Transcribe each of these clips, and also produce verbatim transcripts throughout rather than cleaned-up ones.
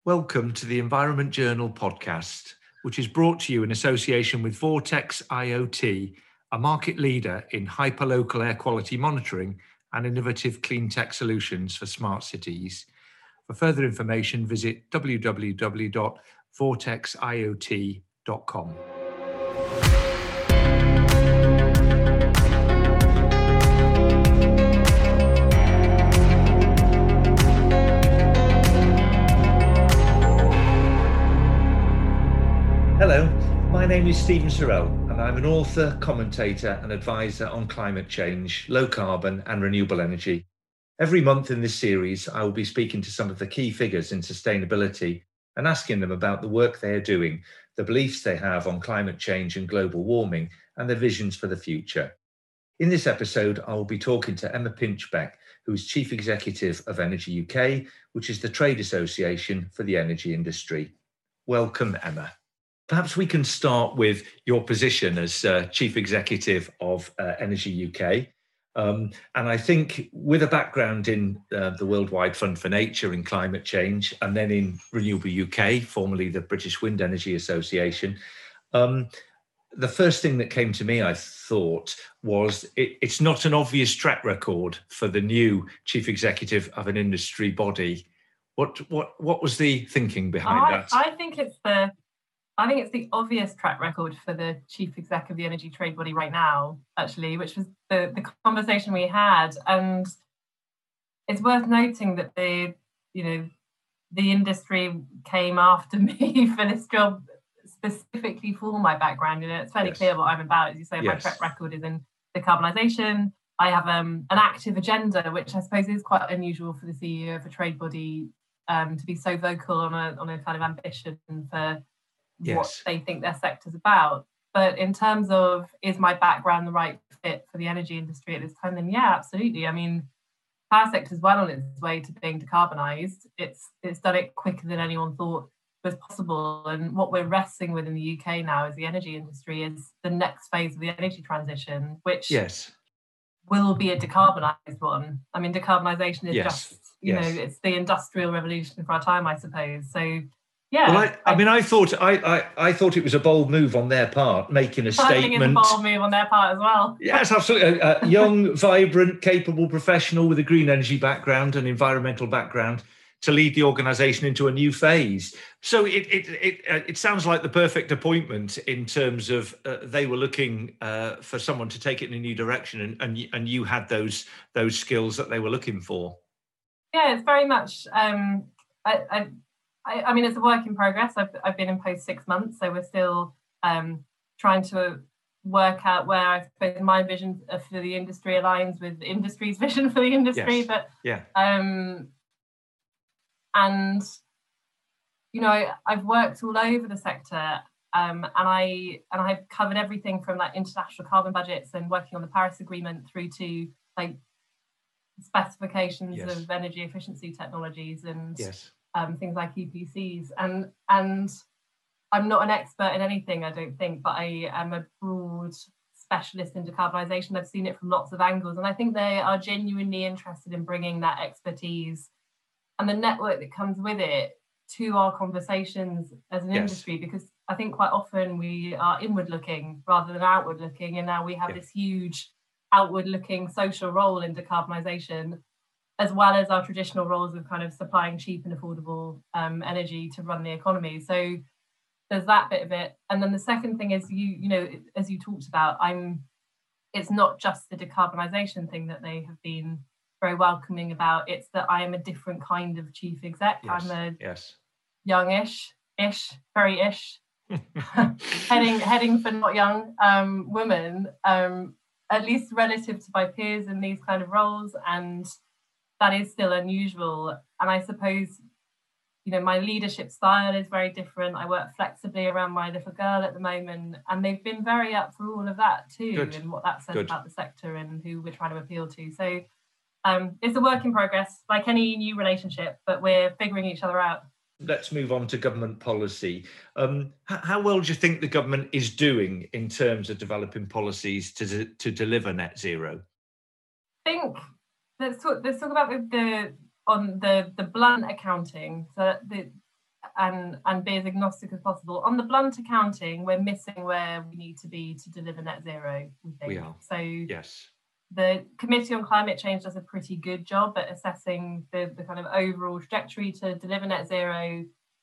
Welcome to the Environment Journal podcast, which is brought to you in association with Vortex I O T, a market leader in hyperlocal air quality monitoring and innovative clean tech solutions for smart cities. For further information, visit w w w dot vortex i o t dot com. Hello, my name is Stephen Sorrell, and I'm an author, commentator and advisor on climate change, low carbon and renewable energy. Every month in this series, I will be speaking to some of the key figures in sustainability and asking them about the work they are doing, the beliefs they have on climate change and global warming, and their visions for the future. In this episode, I will be talking to Emma Pinchbeck, who is Chief Executive of Energy U K, which is the trade association for the energy industry. Welcome, Emma. Perhaps we can start with your position as uh, Chief Executive of uh, Energy U K. Um, and I think with a background in uh, the Worldwide Fund for Nature and climate change, and then in Renewable U K, formerly the British Wind Energy Association, um, the first thing that came to me, I thought, was it, it's not an obvious track record for the new Chief Executive of an industry body. What, what, what was the thinking behind I, that? I think it's the I think it's the obvious track record for the chief exec of the energy trade body right now, actually, which was the, the conversation we had. And it's worth noting that the, you know, the industry came after me for this job specifically for my background. You know, it's fairly yes. clear what I'm about. As you say, yes. my track record is in decarbonisation. I have um, an active agenda, which I suppose is quite unusual for the C E O of a trade body um, to be so vocal on a on a kind of ambition for Yes. what they think their sector's about. But in terms of, is my background the right fit for the energy industry at this time, then yeah, absolutely. I mean, power sector's well on its way to being decarbonised. It's it's done it quicker than anyone thought was possible. And what we're wrestling with in the U K now as the energy industry is the next phase of the energy transition, which yes. will be a decarbonised one. I mean, decarbonisation is yes. just, you yes. know, it's the industrial revolution for our time, I suppose. So yeah, well, I, I mean, I thought I, I, I thought it was a bold move on their part, making a statement. I think it's a bold move on their part as well. Yes, absolutely. A, a young, vibrant, capable professional with a green energy background and environmental background to lead the organisation into a new phase. So it it it uh, it sounds like the perfect appointment in terms of uh, they were looking uh, for someone to take it in a new direction, and and and you had those those skills that they were looking for. Yeah, it's very much. Um, I. I I, I mean, it's a work in progress. I've I've been in post six months, so we're still um, trying to work out where I suppose my vision for the industry aligns with the industry's vision for the industry. Yes. But yeah, um, and you know, I, I've worked all over the sector, um, and I and I've covered everything from like international carbon budgets and working on the Paris Agreement through to like specifications yes. of energy efficiency technologies and. Yes. Um, things like E P Cs, and and I'm not an expert in anything, I don't think, but I am a broad specialist in decarbonisation. I've seen it from lots of angles, and I think they are genuinely interested in bringing that expertise and the network that comes with it to our conversations as an yes. industry, because I think quite often we are inward looking rather than outward looking, and now we have yeah. this huge outward looking social role in decarbonisation, as well as our traditional roles of kind of supplying cheap and affordable um, energy to run the economy. So there's that bit of it. And then the second thing is, you you know, as you talked about, I'm. it's not just the decarbonisation thing that they have been very welcoming about. It's that I am a different kind of chief exec. Yes. I'm a yes. youngish, ish, very ish, heading heading for not young um, woman, um, at least relative to my peers in these kind of roles. And that is still unusual. And I suppose, you know, my leadership style is very different. I work flexibly around my little girl at the moment, and they've been very up for all of that too, Good. and what that says Good. about the sector and who we're trying to appeal to. So um, it's a work in progress, like any new relationship, but we're figuring each other out. Let's move on to government policy. Um, how, how well do you think the government is doing in terms of developing policies to to deliver net zero? I think let's talk. Let's talk about the, the on the the blunt accounting. So the and, and be as agnostic as possible. On the blunt accounting, we're missing where we need to be to deliver net zero, we think. We are. So yes. The Committee on Climate Change does a pretty good job at assessing the, the kind of overall trajectory to deliver net zero.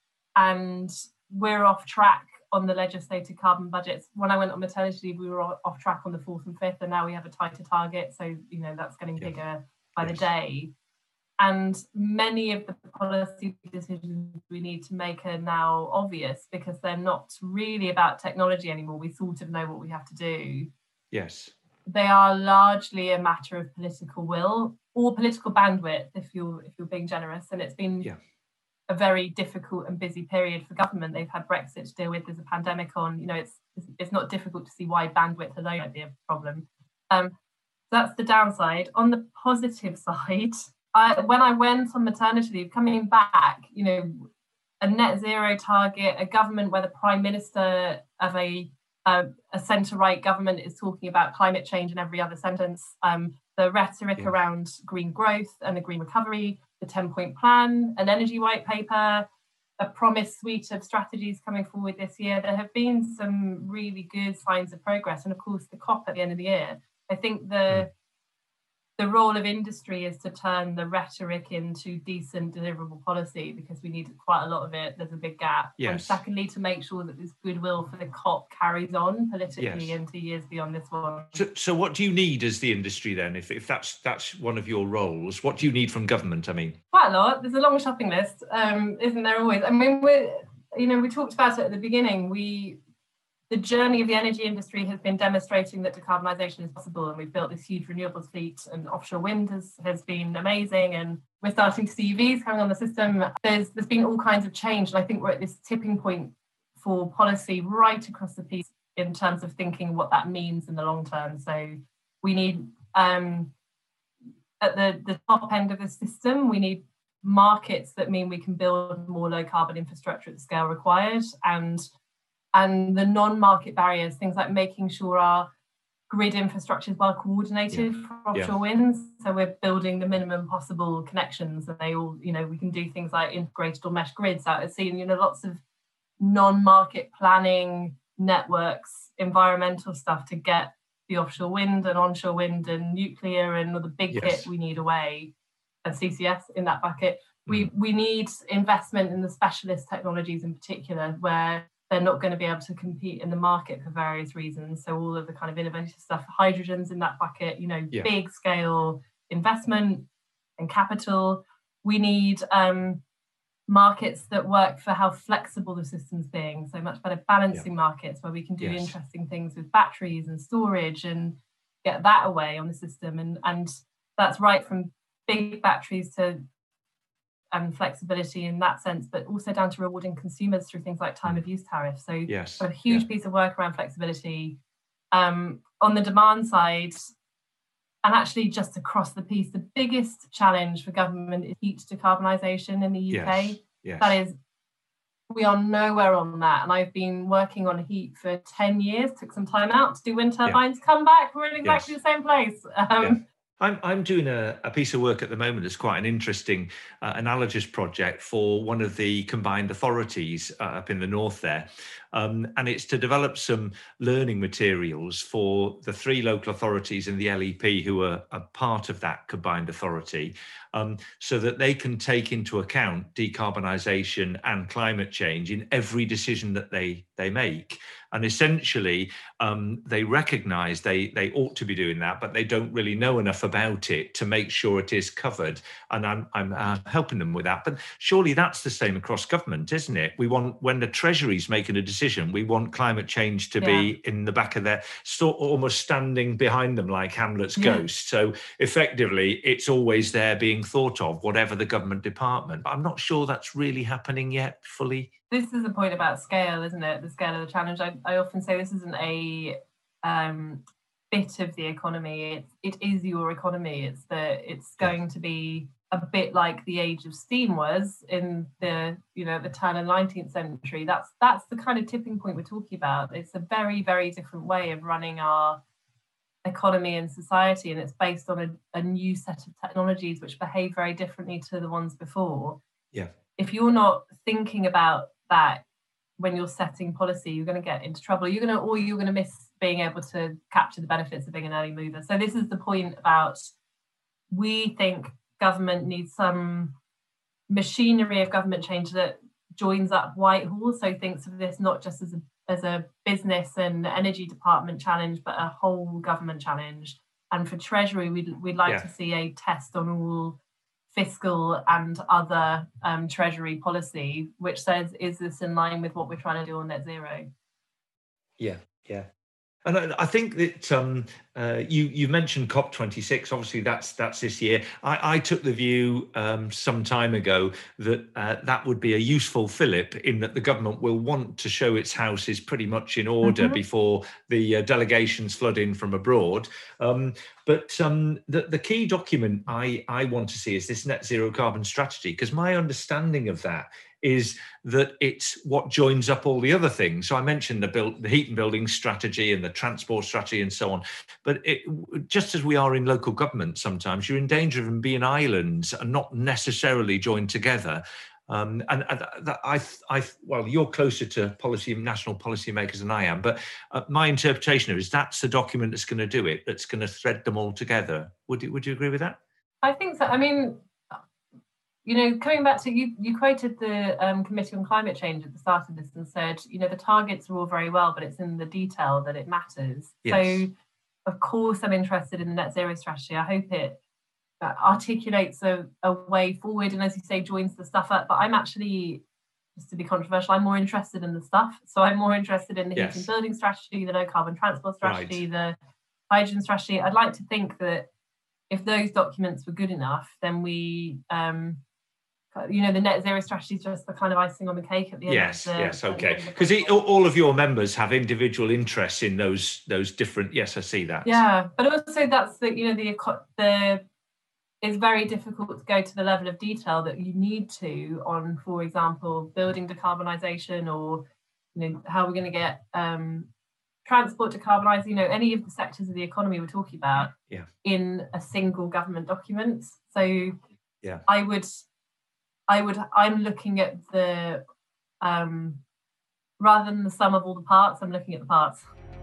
And we're off track on the legislated carbon budgets. When I went on maternity leave, we were off track on the fourth and fifth, and now we have a tighter target. So, you know, that's getting yeah. bigger by yes. the day. And many of the policy decisions we need to make are now obvious because they're not really about technology anymore. We sort of know what we have to do. Yes. They are largely a matter of political will or political bandwidth, if you're if you're being generous. And it's been yeah. a very difficult and busy period for government. They've had Brexit to deal with. There's a pandemic on. You know, it's it's not difficult to see why bandwidth alone might be a problem. Um, so that's the downside. On the positive side, I, when I went on maternity leave, coming back, you know, a net zero target, a government where the Prime Minister of a Uh, a centre-right government is talking about climate change in every other sentence. Um, the rhetoric yeah. around green growth and the green recovery, the ten-point plan, an energy white paper, a promised suite of strategies coming forward this year. There have been some really good signs of progress. And of course, the COP at the end of the year. I think the mm. the role of industry is to turn the rhetoric into decent deliverable policy because we need quite a lot of it. There's a big gap. Yes. And secondly, to make sure that this goodwill for the COP carries on politically yes. into years beyond this one. So, so what do you need as the industry then? If, if that's that's one of your roles, what do you need from government? I mean, quite a lot. There's a long shopping list, um, isn't there always? I mean, we're, you know, we talked about it at the beginning. We The journey of the energy industry has been demonstrating that decarbonisation is possible, and we've built this huge renewables fleet, and offshore wind has, has been amazing, and we're starting to see E Vs coming on the system. There's there's been all kinds of change, and I think we're at this tipping point for policy right across the piece in terms of thinking what that means in the long term. So we need, um, at the, the top end of the system, we need markets that mean we can build more low carbon infrastructure at the scale required, and And the non-market barriers, things like making sure our grid infrastructure is well coordinated yeah. for offshore yeah. winds. So we're building the minimum possible connections, and they all, you know, we can do things like integrated or mesh grids out at sea, and, you know, lots of non-market planning, networks, environmental stuff to get the offshore wind and onshore wind and nuclear and all the big yes. kit we need away, and C C S in that bucket. Mm. We we need investment in the specialist technologies in particular, where they're not going to be able to compete in the market for various reasons. So all of the kind of innovative stuff, hydrogen's in that bucket, you know, yeah. big scale investment and capital. We need um, markets that work for how flexible the system's being. So much better balancing yeah. markets where we can do yes. interesting things with batteries and storage and get that away on the system. And, and that's right from big batteries to and flexibility in that sense, but also down to rewarding consumers through things like time of use tariffs. So yes. a huge yeah. piece of work around flexibility. Um, on the demand side, and actually just across the piece, the biggest challenge for government is heat decarbonisation in the U K. Yes. Yes. That is, we are nowhere on that. And I've been working on heat for ten years, took some time out to do wind turbines, yeah. come back, we're in exactly yes. the same place. Um, yeah. I'm, I'm doing a, a piece of work at the moment that's quite an interesting uh, analogous project for one of the combined authorities uh, up in the north there. Um, and it's to develop some learning materials for the three local authorities and the L E P who are a part of that combined authority, um, so that they can take into account decarbonisation and climate change in every decision that they, they make. And essentially, um, they recognise they, they ought to be doing that, but they don't really know enough about it to make sure it is covered. And I'm, I'm uh, helping them with that. But surely that's the same across government, isn't it? We want, when the Treasury's making a decision, we want climate change to yeah. be in the back of their, sort almost standing behind them like Hamlet's yeah. ghost. So effectively, it's always there being thought of, whatever the government department. But I'm not sure that's really happening yet fully. This is the point about scale, isn't it? The scale of the challenge. I, I often say this isn't a um, bit of the economy. It, it is your economy. It's the. It's going yeah. to be a bit like the age of steam was in the, you know, the turn of the nineteenth century. That's that's the kind of tipping point we're talking about. It's a very, very different way of running our economy and society, and it's based on a, a new set of technologies which behave very differently to the ones before. Yeah. if you're not thinking about that when you're setting policy, you're going to get into trouble. You're going to, or you're going to miss being able to capture the benefits of being an early mover. So this is the point about, we think government needs some machinery of government change that joins up Whitehall, so thinks of this not just as a as a business and energy department challenge, but a whole government challenge. And for Treasury, we'd we'd like yeah. to see a test on all fiscal and other um, Treasury policy, which says, is this in line with what we're trying to do on net zero? Yeah, yeah. And I, I think that um, uh, you you mentioned COP twenty-six. Obviously, that's that's this year. I, I took the view um, some time ago that uh, that would be a useful fillip, in that the government will want to show its house is pretty much in order mm-hmm. before the uh, delegations flood in from abroad. Um, but um, the, the key document I, I want to see is this net zero carbon strategy, because my understanding of that is that it's what joins up all the other things. So I mentioned the, build, the heat and building strategy and the transport strategy and so on. But it, just as we are in local government, sometimes you're in danger of them being islands and not necessarily joined together. Um, and, and I, I, well, you're closer to policy, national policymakers than I am, but uh, my interpretation of it is that's the document that's going to do it, that's going to thread them all together. Would you, would you agree with that? I think so. I mean, you know, coming back to, you, you quoted the um, Committee on Climate Change at the start of this and said, you know, the targets are all very well, but it's in the detail that it matters. Yes. So, of course, I'm interested in the net zero strategy. I hope it uh, articulates a, a way forward and, as you say, joins the stuff up. But I'm actually, just to be controversial, I'm more interested in the stuff. So I'm more interested in the yes. heat and building strategy, the low carbon transport strategy, right. the hydrogen strategy. I'd like to think that if those documents were good enough, then we... Um, you know, the net zero strategy is just the kind of icing on the cake at the end. Yes, of the, yes, okay. Because all of your members have individual interests in those those different. Yes, I see that. Yeah, but also that's the you know the the it's very difficult to go to the level of detail that you need to on, for example, building decarbonisation, or you know how we're going to get um, transport decarbonised. You know, any of the sectors of the economy we're talking about yeah. in a single government document. So yeah, I would. I would, I'm looking at the, um, rather than the sum of all the parts, I'm looking at the parts.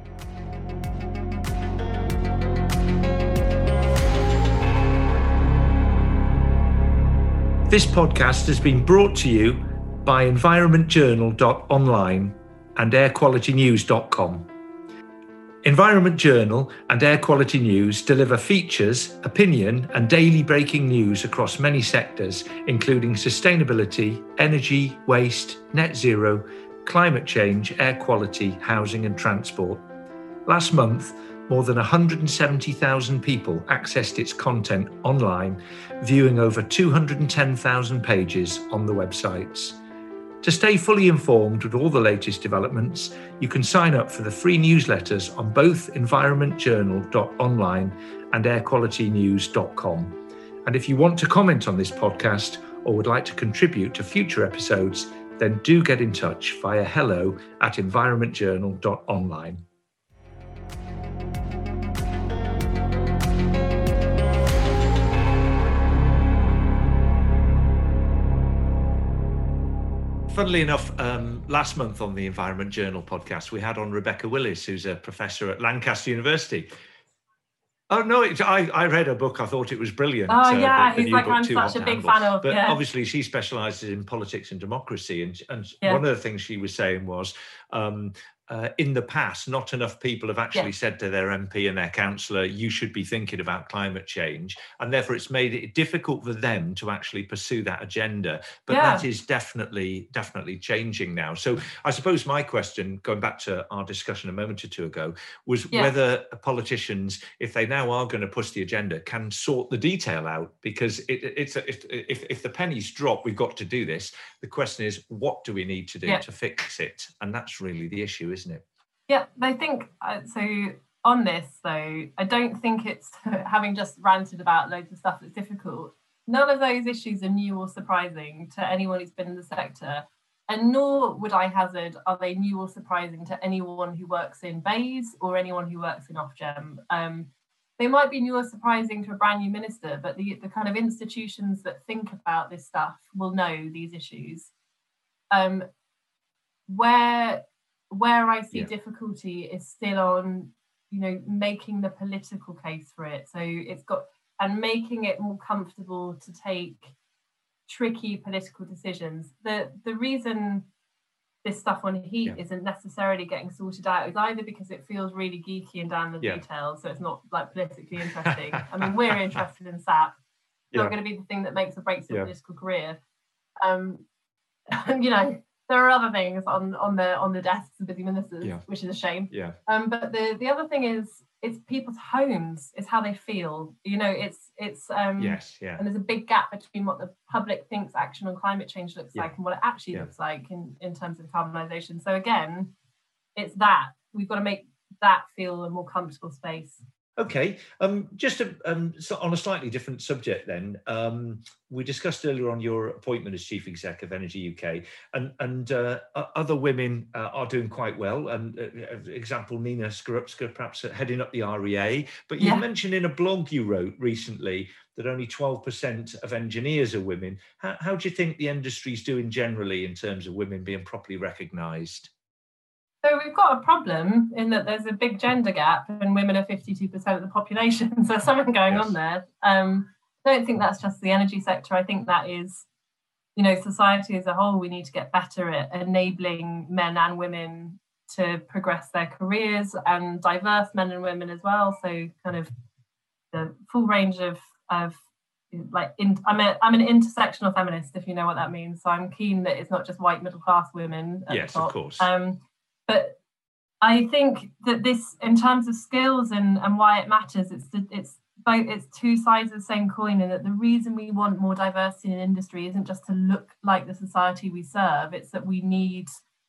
This podcast has been brought to you by environment journal dot online and air quality news dot com. Environment Journal and Air Quality News deliver features, opinion and daily breaking news across many sectors, including sustainability, energy, waste, net zero, climate change, air quality, housing and transport. Last month, more than one hundred seventy thousand people accessed its content online, viewing over two hundred ten thousand pages on the websites. To stay fully informed with all the latest developments, you can sign up for the free newsletters on both environment journal dot online and air quality news dot com. And if you want to comment on this podcast or would like to contribute to future episodes, then do get in touch via hello at environment journal dot online. Funnily enough, um, last month on the Environment Journal podcast, we had on Rebecca Willis, who's a professor at Lancaster University. Oh, no, it, I, I read her book. I thought it was brilliant. Oh, yeah, uh, the, the he's like, I'm such a big fan of. But yeah. obviously, she specialises in politics and democracy. And, and yeah. one of the things she was saying was, um, uh, in the past, not enough people have actually yeah. said to their M P and their councillor, you should be thinking about climate change. And therefore, it's made it difficult for them to actually pursue that agenda. But yeah. that is definitely, definitely changing now. So I suppose my question, going back to our discussion a moment or two ago, was yeah. whether politicians, if they now are going to push the agenda, can sort the detail out. Because it, it's a, if, if, if the pennies drop, we've got to do this. The question is, what do we need to do yeah. to fix it? And that's really the issue, isn't it? Yeah, I think, uh, so on this though, I don't think it's, having just ranted about loads of stuff that's difficult, none of those issues are new or surprising to anyone who's been in the sector, and nor would I hazard are they new or surprising to anyone who works in B E I S or anyone who works in Ofgem. Um, they might be new or surprising to a brand new minister, but the, the kind of institutions that think about this stuff will know these issues. Um, where where I see yeah. difficulty is still on, you know, making the political case for it. So it's got, and making it more comfortable to take tricky political decisions. The the reason this stuff on heat yeah. isn't necessarily getting sorted out is either because it feels really geeky and down the yeah. details, so it's not like politically interesting. I mean, we're interested in S A P. It's yeah. not going to be the thing that makes or breaks your yeah. political career. Um, you know, there are other things on on the on the desks of busy ministers, yeah. which is a shame. Yeah. Um, but the the other thing is, it's people's homes. It's how they feel. You know, it's it's um. Yes. Yeah. And there's a big gap between what the public thinks action on climate change looks yeah. like and what it actually yeah. looks like in in terms of decarbonisation. So again, it's that we've got to make that feel a more comfortable space. Okay, um, just a, um, so on a slightly different subject then, um, we discussed earlier on your appointment as Chief Exec of Energy U K, and, and uh, other women uh, are doing quite well, and uh, example, Nina Skorupska perhaps heading up the R E A, but you yeah. mentioned in a blog you wrote recently that only twelve percent of engineers are women. How, how do you think the industry's doing generally in terms of women being properly recognised? So we've got a problem in that there's a big gender gap and women are fifty-two percent of the population. So there's something going yes. on there. Um, I don't think that's just the energy sector. I think that is, you know, society as a whole. We need to get better at enabling men and women to progress their careers, and diverse men and women as well. So kind of the full range of, of like, in, I'm, a, I'm an intersectional feminist, if you know what that means. So I'm keen that it's not just white middle class women at yes, the top. Of course. Um, But I think that this, in terms of skills and, and why it matters, it's it's both it's two sides of the same coin, and that the reason we want more diversity in industry isn't just to look like the society we serve. It's that we need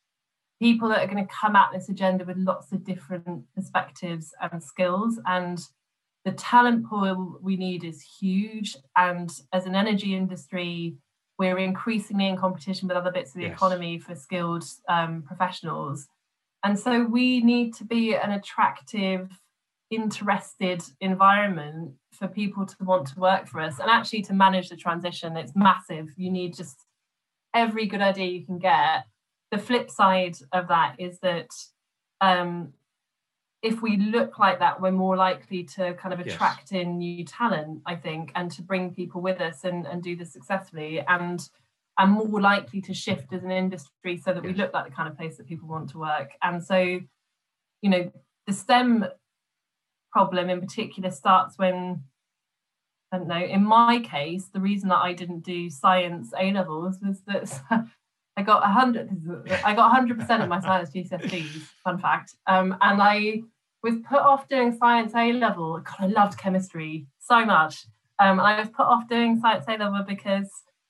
people that are going to come at this agenda with lots of different perspectives and skills. And the talent pool we need is huge. And as an energy industry, we're increasingly in competition with other bits of the yes. economy for skilled um, professionals. And so we need to be an attractive, interested environment for people to want to work for us, and actually to manage the transition. It's massive. You need just every good idea you can get. The flip side of that is that um, if we look like that, we're more likely to kind of attract yes. in new talent, I think, and to bring people with us and, and do this successfully. And and more likely to shift as an industry so that yes. we look like the kind of place that people want to work. And so, you know, the STEM problem in particular starts when, I don't know, in my case, the reason that I didn't do science A levels was that I got a hundred, I got one hundred percent of my science G C S Es, fun fact. Um, and I was put off doing science A level. God, I loved chemistry so much. Um, and I was put off doing science A level because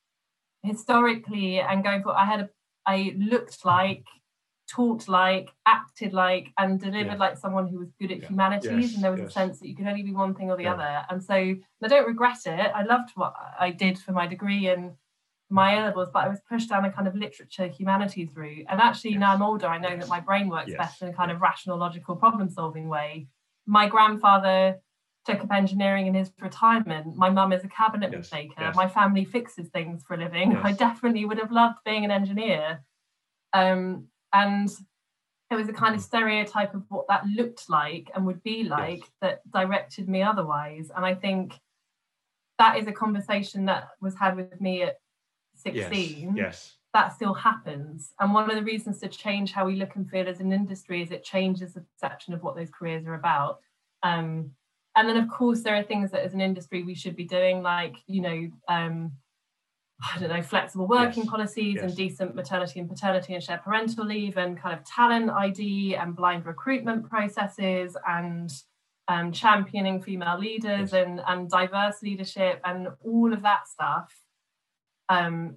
historically and going forward, I had a, I looked like, talked like, acted like, and delivered yeah. like someone who was good at yeah. humanities, yes, and there was yes. a sense that you could only be one thing or the yeah. other. And so I don't regret it. I loved what I did for my degree and my A levels, but I was pushed down a kind of literature humanities route. And actually, yes. now I'm older, I know yes. that my brain works yes. better in a kind yes. of rational, logical, problem-solving way. My grandfather took up engineering in his retirement. My mum is a cabinet yes, maker. Yes. My family fixes things for a living. Yes. I definitely would have loved being an engineer. Um, and it was a kind of stereotype of what that looked like and would be like yes. that directed me otherwise. And I think that is a conversation that was had with me at sixteen. Yes. yes. That still happens. And one of the reasons to change how we look and feel as an industry is it changes the perception of what those careers are about. Um, And then, of course, there are things that as an industry we should be doing, like, you know, um, I don't know, flexible working yes. policies yes. and decent maternity and paternity and shared parental leave, and kind of talent I D and blind recruitment processes, and um, championing female leaders yes. and, and diverse leadership and all of that stuff. Um,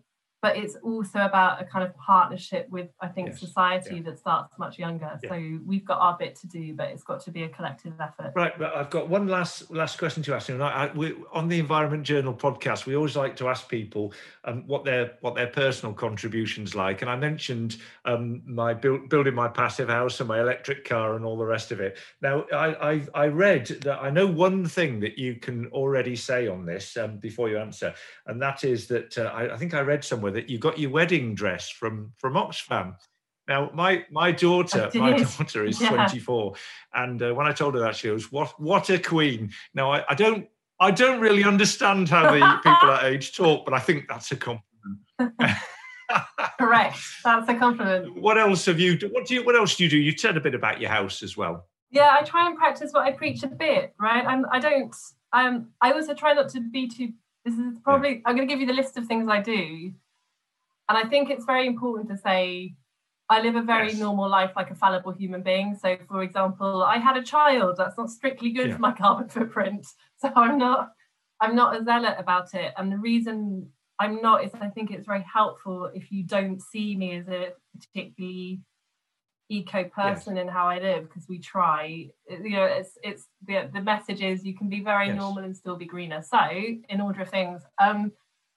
but it's also about a kind of partnership with, I think, yes. society yeah. that starts much younger. Yeah. So we've got our bit to do, but it's got to be a collective effort. Right, but I've got one last last question to ask you. And I, I, we, on the Environment Journal podcast, we always like to ask people um, what their what their personal contributions like. And I mentioned um, my build, building my passive house and my electric car and all the rest of it. Now, I I, I read that I know one thing that you can already say on this um, before you answer, and that is that uh, I, I think I read somewhere that you got your wedding dress from from Oxfam. Now, my my daughter, my daughter is yeah. twenty-four, and uh, when I told her that, she goes, "What what a queen!" Now, I, I don't I don't really understand how the people that age talk, but I think that's a compliment. Correct, that's a compliment. What else have you? What do you? What else do you do? You said a bit about your house as well. Yeah, I try and practice what I preach a bit, right? I'm, I don't. Um, I also try not to be too. This is probably. Yeah. I'm going to give you the list of things I do, and I think it's very important to say, I live a very yes. normal life like a fallible human being. So, for example, I had a child. That's not strictly good yeah. for my carbon footprint. So I'm not, I'm not a zealot about it. And the reason I'm not is I think it's very helpful if you don't see me as a particularly eco person yes. in how I live, because we try. You know, it's it's the the message is you can be very yes. normal and still be greener. So, in order of things, um,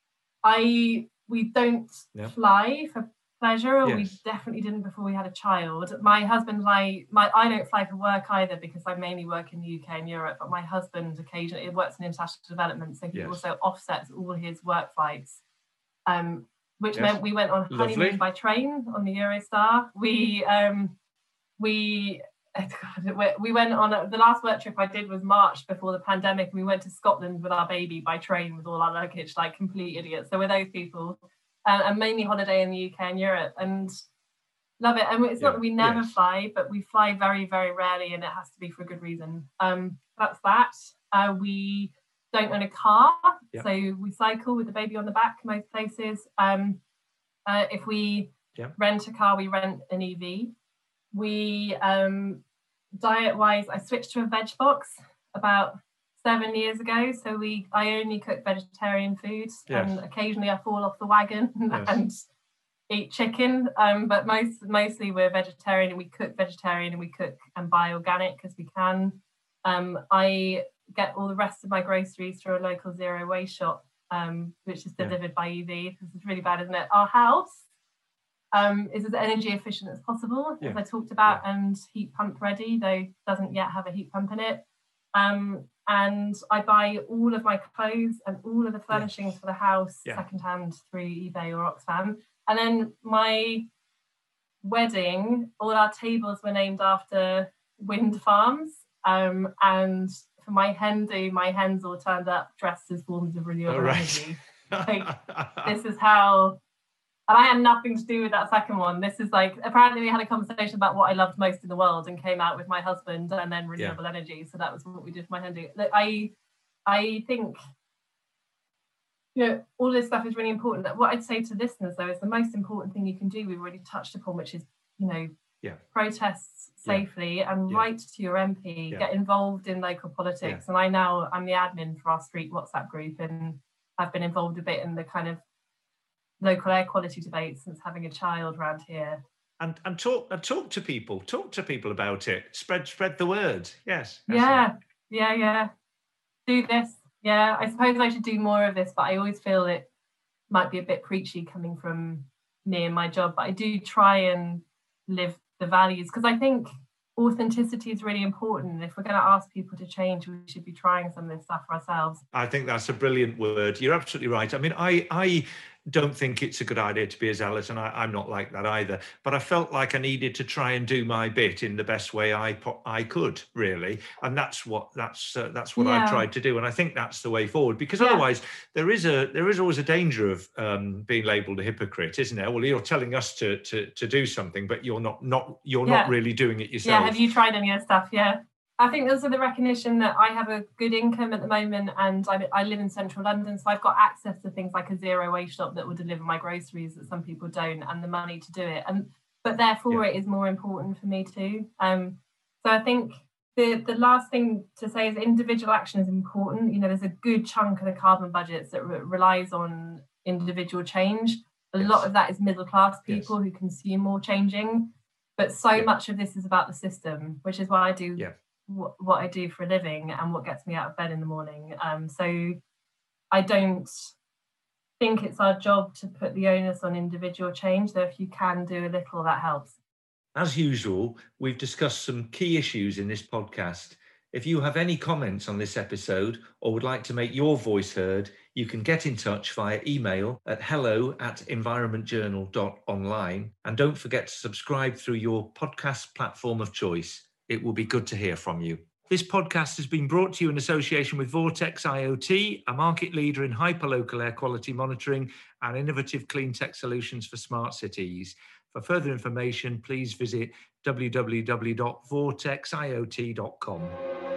I we don't yep. fly for pleasure, or yes. we definitely didn't before we had a child. My husband and I, my I don't fly for work either because I mainly work in the U K and Europe, but my husband occasionally works in international development, so he yes. also offsets all his work flights, um, which yes. meant we went on honeymoon Lovely. by train on the Eurostar. We um, we we went on a, the last work trip I did was March before the pandemic, and we went to Scotland with our baby by train with all our luggage, like complete idiots. So we're those people. Uh, and mainly holiday in the U K and Europe, and love it. And it's yeah. not that we never yes. fly, but we fly very, very rarely, and it has to be for a good reason. Um, that's that. Uh, we don't own a car, yeah. so we cycle with the baby on the back most places. Um, uh, if we yeah. rent a car, we rent an E V. We, um, diet-wise, I switched to a veg box about seven years ago, so we I only cook vegetarian food, yes. and occasionally I fall off the wagon yes. and eat chicken, um, but most mostly we're vegetarian, and we cook vegetarian and we cook and buy organic as we can. Um, I get all the rest of my groceries through a local zero waste shop, um, which is delivered yeah. by E V. This is really bad, isn't it? Our house um, is as energy efficient as possible, yeah. as I talked about, yeah. and heat pump ready, though doesn't yet have a heat pump in it. Um, and I buy all of my clothes and all of the furnishings yeah. for the house yeah. secondhand through eBay or Oxfam. And then my wedding, all our tables were named after wind farms. Um, and for my hen do, my hens all turned up dressed as forms of renewable oh, right. energy. Like, this is how... And I had nothing to do with that second one. This is like, apparently we had a conversation about what I loved most in the world and came out with my husband and then renewable yeah. energy. So that was what we did for my hen do. Like, I, I think, you know, all this stuff is really important. What I'd say to listeners, though, is the most important thing you can do, we've already touched upon, which is, you know, yeah. protests safely yeah. and yeah. write to your M P, yeah. get involved in local politics. Yeah. And I now, I'm the admin for our street WhatsApp group, and I've been involved a bit in the kind of local air quality debate since having a child around here. And and talk and talk to people, talk to people about it. Spread spread the word. Yes. Yeah, yeah, yeah. Do this. Yeah, I suppose I should do more of this, but I always feel it might be a bit preachy coming from me and my job. But I do try and live the values, because I think authenticity is really important. If we're going to ask people to change, we should be trying some of this stuff for ourselves. I think that's a brilliant word. You're absolutely right. I mean, I I don't think it's a good idea to be a zealot, and I, I'm not like that either. But I felt like I needed to try and do my bit in the best way I I could, really, and that's what that's uh, that's what yeah. I tried to do. And I think that's the way forward, because yeah. otherwise there is a there is always a danger of um, being labelled a hypocrite, isn't there? Well, you're telling us to to to do something, but you're not not you're yeah. not really doing it yourself. Yeah, have you tried any of the stuff? Yeah. I think also the recognition that I have a good income at the moment, and I, I live in central London, so I've got access to things like a zero waste shop that will deliver my groceries that some people don't, and the money to do it. And but therefore yeah. it is more important for me too. Um, so I think the the last thing to say is individual action is important. You know, there's a good chunk of the carbon budgets that re- relies on individual change. A yes. lot of that is middle class people yes. who consume more changing, but so yeah. much of this is about the system, which is why I do yeah. w- what I do for a living and what gets me out of bed in the morning. Um, so I don't think it's our job to put the onus on individual change, though if you can do a little, that helps. As usual, we've discussed some key issues in this podcast. If you have any comments on this episode or would like to make your voice heard, you can get in touch via email at hello at environmentjournal dot online. And don't forget to subscribe through your podcast platform of choice. It will be good to hear from you. This podcast has been brought to you in association with Vortex I O T, a market leader in hyperlocal air quality monitoring and innovative clean tech solutions for smart cities. For further information, please visit w w w dot vortex i o t dot com.